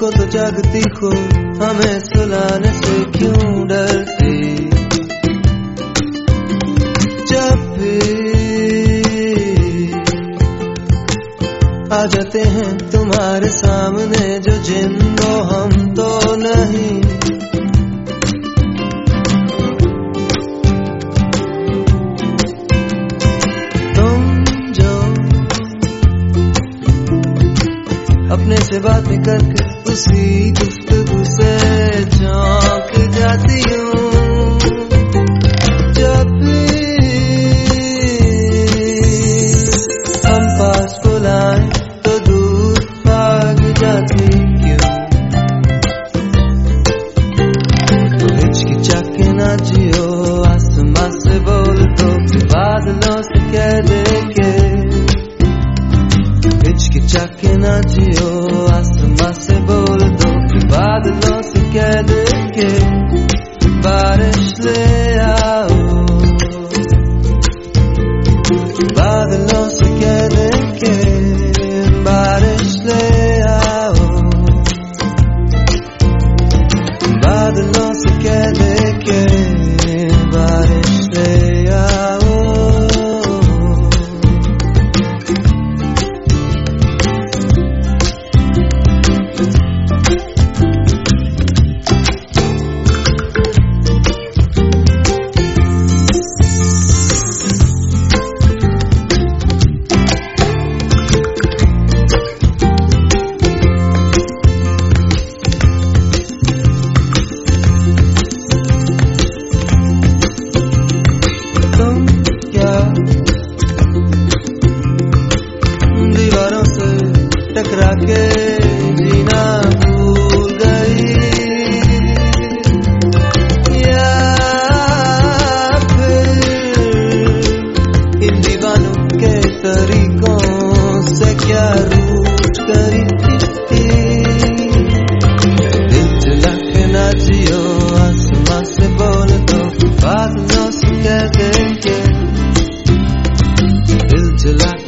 को तो जागती हो, हमें सुलाने से क्यों डरती। जब भी आ जाते हैं तुम्हारे सामने जो जिन, वो हम तो नहीं। अपने से बातें करके उसी गुफ्तगू से चौंक जाती हूँ। जब भी हम पास बुलाएं तो दूर भाग जाती क्यों। तो हिचकिचा के ना जियो, आसमां से बोल दो कि बादलों से कह दे के। हिचकिचा के ना जियो, आसमां से बोल दो कि बादलों से कह दे के बारिश ले आओ। बादलों से कह दे के बारिश ले आओ। बादलों से कह दे के बारिश ले आओ। दीवारों से टकरा के जीना भूल गई, या फिर इन दीवानों के तरीकों से क्या रूठ गई थी। दिल जला के ना जियो, आसमां से बोल दो बादलों से कह दे के। दिल जला